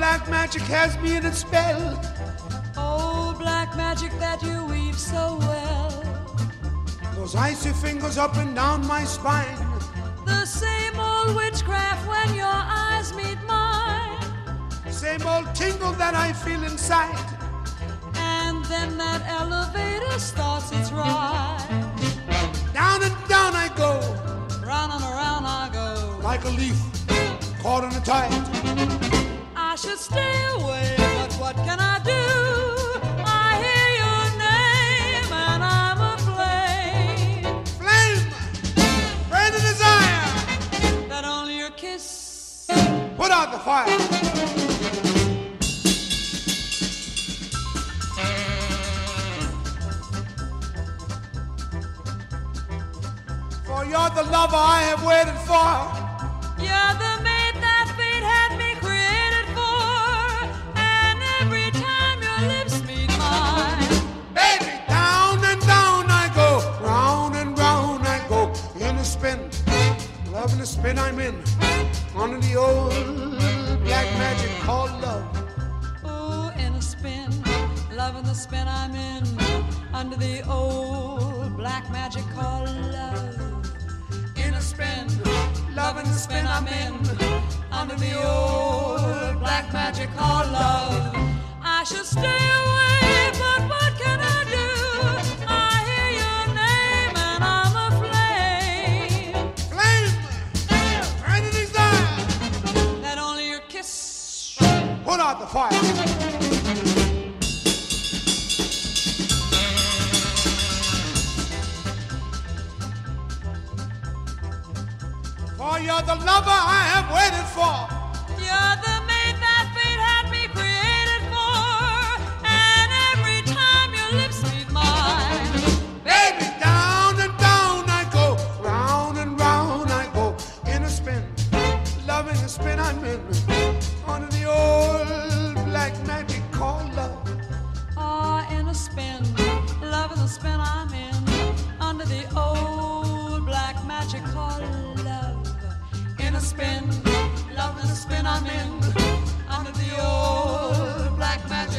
black magic has me in its spell. Oh, black magic that you weave so well. Those icy fingers up and down my spine. The same old witchcraft when your eyes meet mine. Same old tingle that I feel inside. And then that elevator starts its ride. Down and down I go. Round and around I go. Like a leaf caught in a tide. I should stay away, but what can I do? I hear your name and I'm aflame. Flame, burning desire. That only your kiss put out the fire. For you're the lover I have waited for. You're the mate that fate had me created for. And every time your lips meet mine, baby, down and down I go. Round and round I go. In a spin, loving the spin I'm in. Under the old black magic called love. oh, in a spin, loving the spin I'm in. Under the old black magic called love. In a spin, loving the spin I'm in. Under the old black magic called love. I should stay away, but what can I do? I hear your name and I'm aflame. Flame, burning desire. That only your kiss put out the fire. For you're the lover I have waited for. You're the mate that fate had me created for. And every time your lips meet mine, baby, down and down I go. Round and round I go. In a spin, loving the spin I'm in. Under the old black magic called love. ah, in a spin, loving the spin I'm in. Under the old black magic called love. In a spin, loving the spin I'm in. Under the old black magic